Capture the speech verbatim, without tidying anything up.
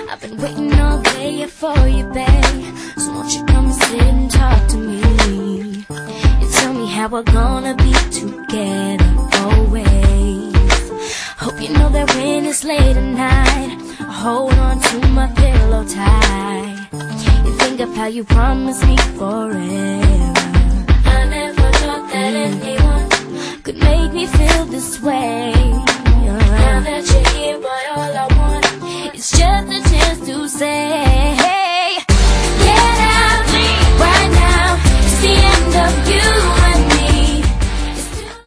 I've been waiting all day for you, babe. So won't you come and sit and talk to me and tell me how we're gonna be together always. Hope you know that when it's late at night, I hold on to my pillow tight and think of how you promised me forever. I never thought that anyone could make me feel this way. Now that you're here, boy, all I want is just a chance to say